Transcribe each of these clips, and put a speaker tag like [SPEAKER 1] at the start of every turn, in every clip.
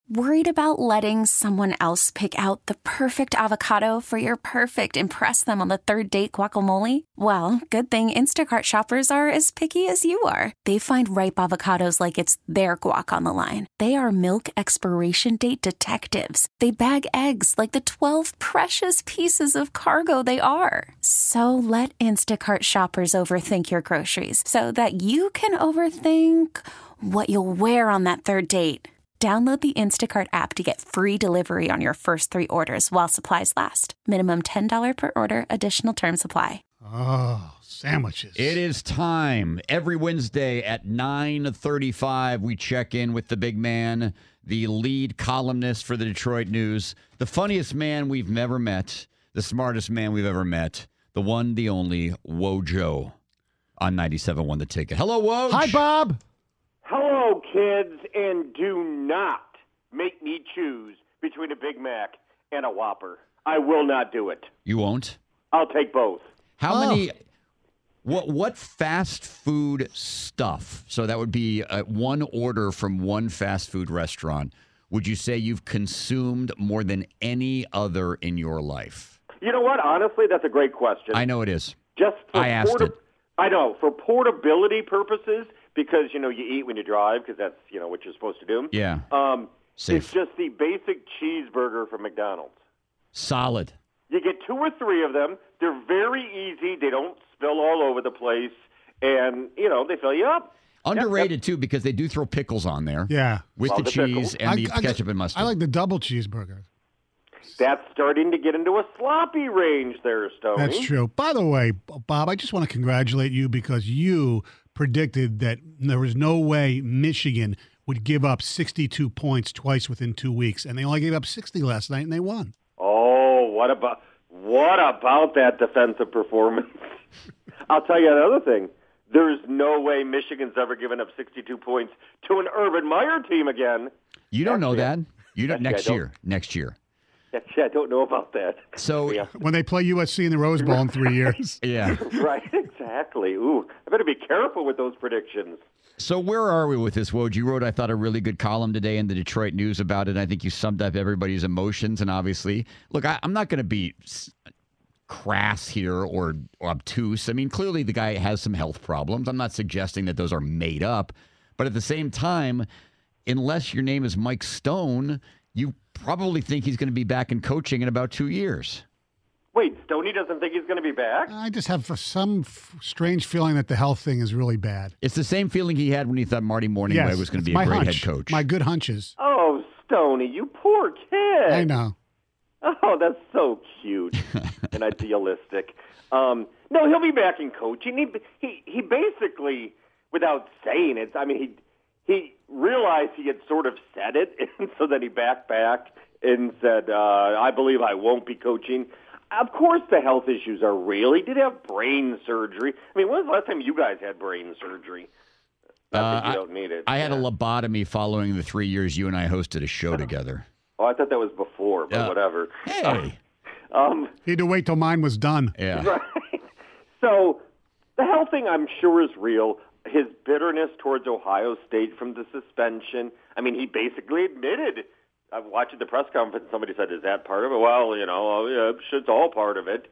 [SPEAKER 1] Worried about letting someone else pick out the perfect avocado for your perfect impress them on the third date guacamole? Well, good thing Instacart shoppers are as picky as you are. They find ripe avocados like it's their guac on the line. They are milk expiration date detectives. They bag eggs like the 12 precious pieces of cargo they are. So let Instacart shoppers overthink your groceries so that you can overthink what you'll wear on that third date. Download the Instacart app to get free delivery on your first 3 orders while supplies last. Minimum $10 per order. Additional terms apply.
[SPEAKER 2] Oh, sandwiches.
[SPEAKER 3] It is time. Every Wednesday at 9:35, we check in with the big man, the lead columnist for the Detroit News, the funniest man we've never met, the smartest man we've ever met, the one, the only, Wojo on 97.1 The Ticket. Hello, Woj.
[SPEAKER 2] Hi, Bob.
[SPEAKER 4] Hello, kids, and do not make me choose between a Big Mac and a Whopper. I will not do it.
[SPEAKER 3] You won't?
[SPEAKER 4] I'll take both.
[SPEAKER 3] How many? What fast food stuff? So that would be one order from one fast food restaurant. Would you say you've consumed more than any other in your life?
[SPEAKER 4] You know what? Honestly, that's a great question.
[SPEAKER 3] I know it is.
[SPEAKER 4] Just for
[SPEAKER 3] I asked it.
[SPEAKER 4] I know. For portability purposes, because, you eat when you drive, because that's, what you're supposed to do.
[SPEAKER 3] Yeah.
[SPEAKER 4] It's just the basic cheeseburger from McDonald's.
[SPEAKER 3] Solid.
[SPEAKER 4] You get 2 or 3 of them. They're very easy. They don't spill all over the place. And, they fill you up.
[SPEAKER 3] Underrated, too, because they do throw pickles on there.
[SPEAKER 2] Yeah.
[SPEAKER 3] With the cheese and the ketchup and mustard.
[SPEAKER 2] I like the double cheeseburger.
[SPEAKER 4] That's starting to get into a sloppy range there, Stoney.
[SPEAKER 2] That's true. By the way, Bob, I just want to congratulate you because you predicted that there was no way Michigan would give up 62 points twice within 2 weeks, and they only gave up 60 last night, and they won.
[SPEAKER 4] Oh, what about that defensive performance? I'll tell you another thing. There's no way Michigan's ever given up 62 points to an Urban Meyer team again.
[SPEAKER 3] You don't know that. You don't
[SPEAKER 4] Next
[SPEAKER 3] year.
[SPEAKER 4] Actually, I don't know about that.
[SPEAKER 3] So
[SPEAKER 2] when they play USC in the Rose Bowl in 3 years.
[SPEAKER 3] Yeah.
[SPEAKER 4] Right, exactly. Ooh, I better be careful with those predictions.
[SPEAKER 3] So where are we with this, Woj? You wrote, I thought, a really good column today in the Detroit News about it. I think you summed up everybody's emotions. And obviously, look, I'm not going to be crass here or obtuse. I mean, clearly the guy has some health problems. I'm not suggesting that those are made up. But at the same time, unless your name is Mike Stone, you probably think he's going to be back in coaching in about 2 years.
[SPEAKER 4] Wait, Stoney doesn't think he's going to be back?
[SPEAKER 2] I just have some strange feeling that the health thing is really bad.
[SPEAKER 3] It's the same feeling he had when he thought Marty Morningway was going to be a great head coach.
[SPEAKER 2] My good hunches.
[SPEAKER 4] Oh, Stoney, you poor kid.
[SPEAKER 2] I know.
[SPEAKER 4] Oh, that's so cute and idealistic. No, he'll be back in coaching. He basically, without saying it, I mean, he realized he had sort of said it, and so then he backed back and said, I believe I won't be coaching. Of course the health issues are real. He did have brain surgery. I mean, when was the last time you guys had brain surgery? Not that you don't need it.
[SPEAKER 3] I had a lobotomy following the 3 years you and I hosted a show together.
[SPEAKER 4] Oh, I thought that was before, but whatever.
[SPEAKER 3] Hey.
[SPEAKER 2] He had to wait till mine was done.
[SPEAKER 3] Yeah.
[SPEAKER 4] Right. So the health thing, I'm sure, is real. His bitterness towards Ohio State from the suspension. I mean, he basically admitted. I watched the press conference. Somebody said, "Is that part of it?" Well, it's all part of it.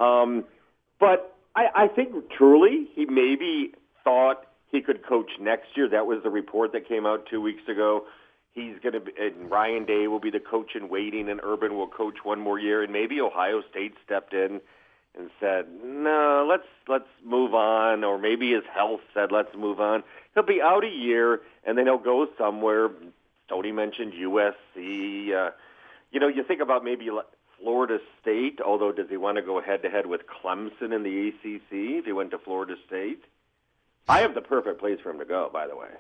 [SPEAKER 4] But I think truly he maybe thought he could coach next year. That was the report that came out 2 weeks ago. He's going to be, and Ryan Day will be the coach in waiting, and Urban will coach one more year. And maybe Ohio State stepped in and said, "No, let's move on," or maybe his health said, "Let's move on." He'll be out a year, and then he'll go somewhere. Tony mentioned USC. You think about maybe Florida State, although does he want to go head-to-head with Clemson in the ACC if he went to Florida State? I have the perfect place for him to go, by the way.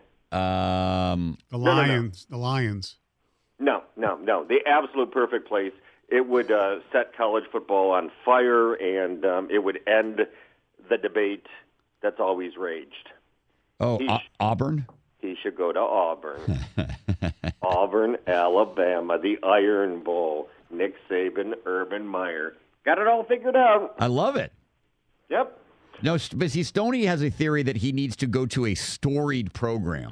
[SPEAKER 2] The Lions.
[SPEAKER 4] No.
[SPEAKER 2] The Lions.
[SPEAKER 4] No. The absolute perfect place. It would set college football on fire, and it would end the debate that's always raged.
[SPEAKER 3] Oh, Auburn?
[SPEAKER 4] He should go to Auburn. Auburn, Alabama, the Iron Bowl, Nick Saban, Urban Meyer. Got it all figured out.
[SPEAKER 3] I love it.
[SPEAKER 4] Yep.
[SPEAKER 3] No, but see, Stoney has a theory that he needs to go to a storied program.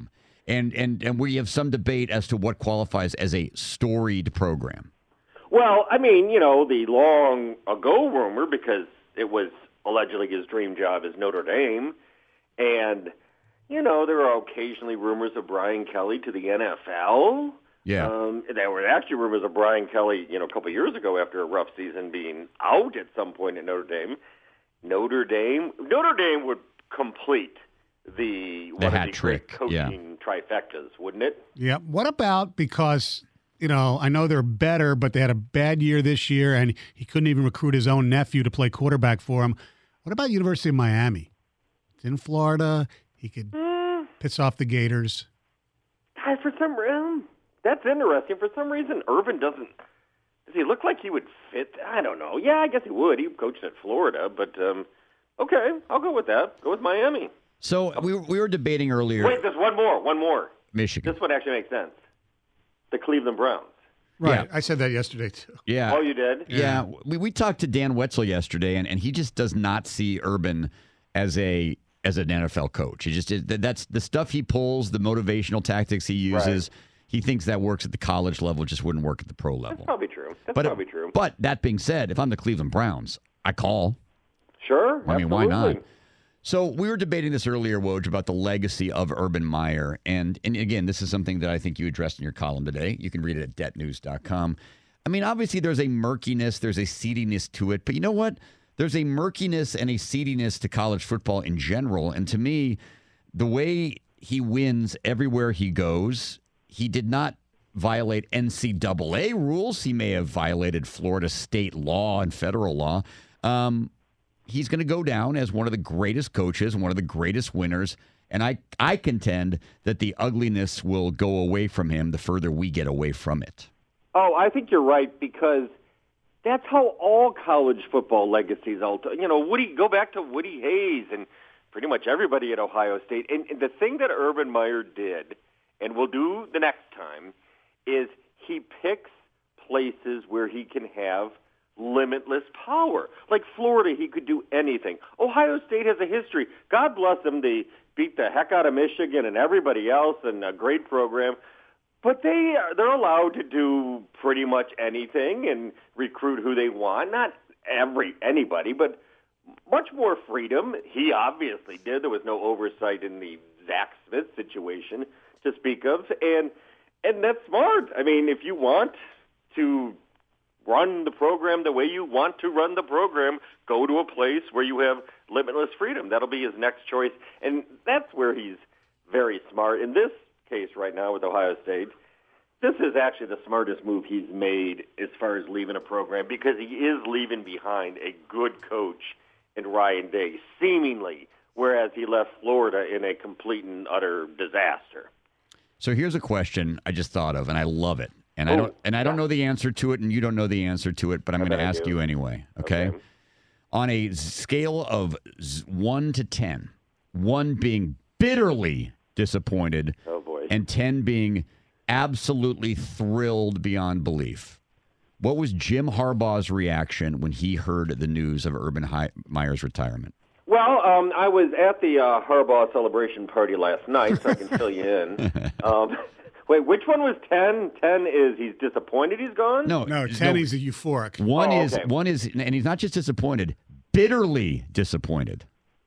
[SPEAKER 3] and we have some debate as to what qualifies as a storied program.
[SPEAKER 4] Well, I mean, the long ago rumor, because it was allegedly his dream job is Notre Dame, and, there are occasionally rumors of Brian Kelly to the NFL.
[SPEAKER 3] Yeah.
[SPEAKER 4] There were actually rumors of Brian Kelly, a couple of years ago after a rough season being out at some point at Notre Dame. Notre Dame would complete the
[SPEAKER 3] hat trick
[SPEAKER 4] coaching trifectas, wouldn't it?
[SPEAKER 2] Yeah. What about, because, I know they're better, but they had a bad year this year, and he couldn't even recruit his own nephew to play quarterback for him. What about University of Miami? It's in Florida. He could piss off the Gators.
[SPEAKER 4] Guys, for some reason, that's interesting. For some reason, Urban doesn't. Does he look like he would fit? I don't know. Yeah, I guess he would. He coached at Florida, but okay, I'll go with that. Go with Miami.
[SPEAKER 3] So we were debating earlier.
[SPEAKER 4] Wait, there's one more.
[SPEAKER 3] Michigan.
[SPEAKER 4] This one actually makes sense. The Cleveland Browns.
[SPEAKER 2] Right.
[SPEAKER 3] Yeah.
[SPEAKER 2] I said that yesterday, too.
[SPEAKER 3] Yeah.
[SPEAKER 4] Oh, you did?
[SPEAKER 3] Yeah. We talked to Dan Wetzel yesterday, and he just does not see Urban as an NFL coach. He just that's the stuff he pulls, the motivational tactics he uses. Right. He thinks that works at the college level, just wouldn't work at the pro level.
[SPEAKER 4] That's probably true. Probably true.
[SPEAKER 3] But that being said, if I'm the Cleveland Browns, I call.
[SPEAKER 4] Sure.
[SPEAKER 3] I mean, why not? So we were debating this earlier, Woj, about the legacy of Urban Meyer. And again, this is something that I think you addressed in your column today. You can read it at DebtNews.com. I mean, obviously there's a murkiness, there's a seediness to it. But you know what? There's a murkiness and a seediness to college football in general. And to me, the way he wins everywhere he goes, he did not violate NCAA rules. He may have violated Florida state law and federal law. He's going to go down as one of the greatest coaches, one of the greatest winners. And I contend that the ugliness will go away from him the further we get away from it.
[SPEAKER 4] Oh, I think you're right, because that's how all college football legacies go back to Woody Hayes and pretty much everybody at Ohio State. And the thing that Urban Meyer did, and will do the next time, is he picks places where he can have limitless power. Like Florida, he could do anything. Ohio State has a history. God bless them. They beat the heck out of Michigan and everybody else, and a great program. But they're allowed to do pretty much anything and recruit who they want. Not anybody, but much more freedom. He obviously did. There was no oversight in the Zach Smith situation to speak of, and that's smart. I mean, if you want to run the program the way you want to run the program, go to a place where you have limitless freedom. That'll be his next choice, and that's where he's very smart. In this case right now with Ohio State, this is actually the smartest move he's made as far as leaving a program, because he is leaving behind a good coach in Ryan Day, seemingly, whereas he left Florida in a complete and utter disaster.
[SPEAKER 3] So here's a question I just thought of, and I love it. And I don't know the answer to it, and you don't know the answer to it, but I'm going to ask you anyway, okay? On a scale of 1 to 10, 1 being bitterly disappointed, and 10 being absolutely thrilled beyond belief, what was Jim Harbaugh's reaction when he heard the news of Urban Meyer's retirement?
[SPEAKER 4] Well, I was at the Harbaugh celebration party last night, so I can fill you in. Wait, which one was 10? 10 is he's disappointed he's gone?
[SPEAKER 2] No, 10 he's euphoric.
[SPEAKER 3] One is, and he's not just disappointed, bitterly disappointed.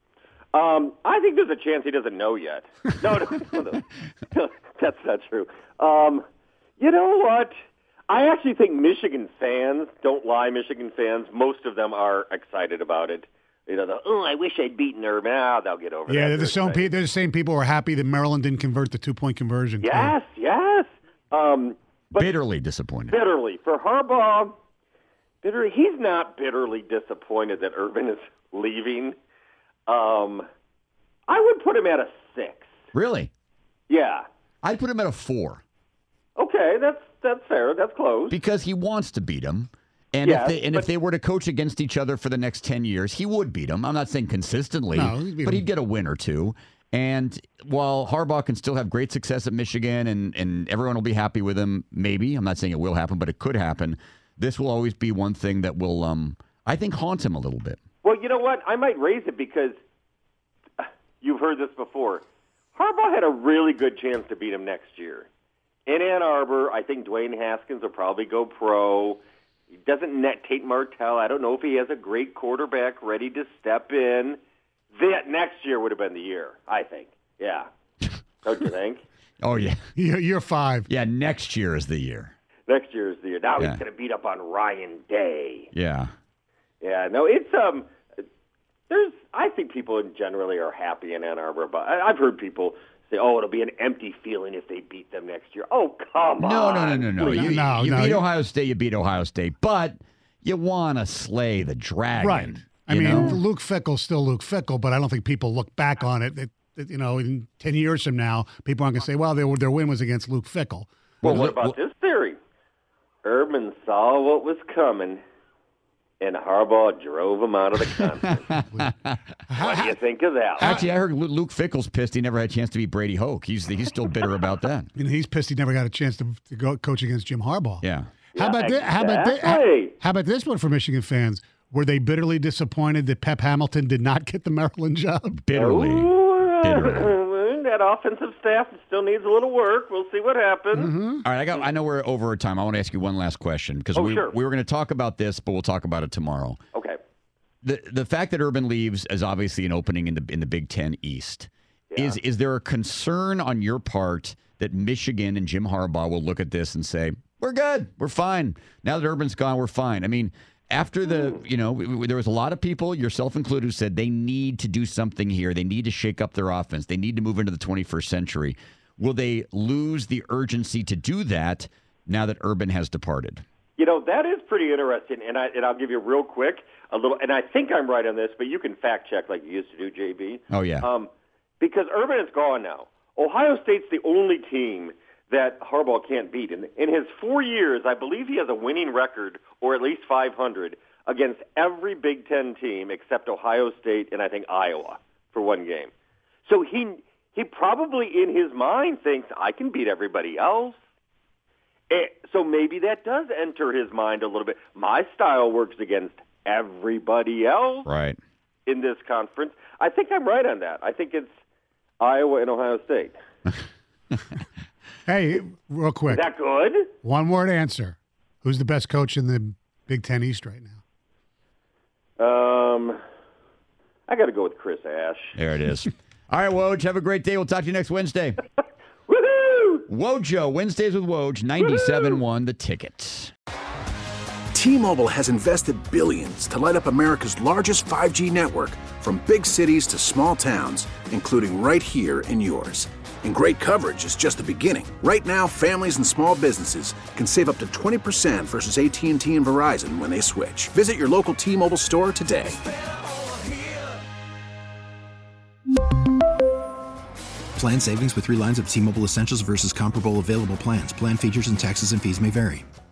[SPEAKER 4] I think there's a chance he doesn't know yet. No, that's not true. You know what? I actually think Michigan fans, don't lie, Michigan fans, most of them are excited about it. I wish I'd beaten Urban. They'll get over that.
[SPEAKER 2] Yeah, they're the same people who are happy that Maryland didn't convert the 2-point conversion.
[SPEAKER 4] Yes. But
[SPEAKER 3] bitterly disappointed.
[SPEAKER 4] Bitterly. For Harbaugh, he's not bitterly disappointed that Urban is leaving. I would put him at a 6.
[SPEAKER 3] Really?
[SPEAKER 4] Yeah.
[SPEAKER 3] I'd put him at a 4.
[SPEAKER 4] Okay, that's fair. That's close.
[SPEAKER 3] Because he wants to beat him. And if they were to coach against each other for the next 10 years, he would beat them. I'm not saying consistently, but he'd get a win or two. And while Harbaugh can still have great success at Michigan and everyone will be happy with him, maybe, I'm not saying it will happen, but it could happen, this will always be one thing that will, I think, haunt him a little bit.
[SPEAKER 4] Well, you know what? I might raise it because you've heard this before. Harbaugh had a really good chance to beat him next year. In Ann Arbor, I think Dwayne Haskins will probably go pro. He doesn't net Tate Martell. I don't know if he has a great quarterback ready to step in. That next year would have been the year, I think. Yeah. Don't you think?
[SPEAKER 3] Oh, yeah.
[SPEAKER 2] Year 5.
[SPEAKER 3] Yeah, next year is the year.
[SPEAKER 4] Next year is the year. Now
[SPEAKER 3] Yeah.
[SPEAKER 4] he's going to beat up on Ryan Day.
[SPEAKER 3] Yeah.
[SPEAKER 4] Yeah, no, it's I think people generally are happy in Ann Arbor, but I've heard people say, "Oh, it'll be an empty feeling if they beat them next year." Oh, come on!
[SPEAKER 3] No.
[SPEAKER 2] Please.
[SPEAKER 3] You
[SPEAKER 2] No.
[SPEAKER 3] beat Ohio State. You beat Ohio State, but you want to slay the dragon,
[SPEAKER 2] Right. I
[SPEAKER 3] you
[SPEAKER 2] mean,
[SPEAKER 3] know?
[SPEAKER 2] Luke Fickle's still Luke Fickle, but I don't think people look back on it. In 10 years from now, people aren't going to say, well, their win was against Luke Fickle.
[SPEAKER 4] Well, what about this theory? Urban saw what was coming, and Harbaugh drove him out of the conference. What do you think of that?
[SPEAKER 3] Actually, I heard Luke Fickle's pissed he never had a chance to beat Brady Hoke. He's still bitter about that.
[SPEAKER 2] He's pissed he never got a chance to go coach against Jim Harbaugh.
[SPEAKER 3] Yeah.
[SPEAKER 2] How about this?
[SPEAKER 4] exactly.
[SPEAKER 2] How about this one for Michigan fans? Were they bitterly disappointed that Pep Hamilton did not get the Maryland job?
[SPEAKER 3] Bitterly.
[SPEAKER 4] That offensive staff still needs a little work. We'll see what happens.
[SPEAKER 2] Mm-hmm.
[SPEAKER 3] All right, I know we're over time. I want to ask you one last question because
[SPEAKER 4] Sure.
[SPEAKER 3] we were going to talk about this, but we'll talk about it tomorrow.
[SPEAKER 4] Okay.
[SPEAKER 3] The fact that Urban leaves is obviously an opening in the Big Ten East.
[SPEAKER 4] Yeah.
[SPEAKER 3] Is there a concern on your part that Michigan and Jim Harbaugh will look at this and say, we're good, we're fine. Now that Urban's gone, we're fine. I mean, after there was a lot of people, yourself included, who said they need to do something here. They need to shake up their offense. They need to move into the 21st century. Will they lose the urgency to do that now that Urban has departed?
[SPEAKER 4] That is pretty interesting, and I'll give you real quick a little, and I think I'm right on this, but you can fact check like you used to do, JB.
[SPEAKER 3] Oh, yeah.
[SPEAKER 4] Because Urban is gone now. Ohio State's the only team that Harbaugh can't beat. In his 4 years, I believe he has a winning record, or at least 500, against every Big Ten team except Ohio State and I think Iowa for one game. So he probably in his mind thinks, I can beat everybody else. So maybe that does enter his mind a little bit. My style works against everybody else
[SPEAKER 3] Right.
[SPEAKER 4] in this conference. I think I'm right on that. I think it's Iowa and Ohio State.
[SPEAKER 2] Hey, real quick.
[SPEAKER 4] Is that good?
[SPEAKER 2] One-word answer. Who's the best coach in the Big Ten East right now?
[SPEAKER 4] I got to go with Chris Ash.
[SPEAKER 3] There it is. All right, Woj, have a great day. We'll talk to you next Wednesday.
[SPEAKER 4] Woohoo!
[SPEAKER 3] Wojo, Wednesdays with Woj, 97.1 The Ticket.
[SPEAKER 5] T-Mobile has invested billions to light up America's largest 5G network, from big cities to small towns, including right here in yours. And great coverage is just the beginning. Right now, families and small businesses can save up to 20% versus AT&T and Verizon when they switch. Visit your local T-Mobile store today.
[SPEAKER 6] Plan savings with 3 lines of T-Mobile Essentials versus comparable available plans. Plan features and taxes and fees may vary.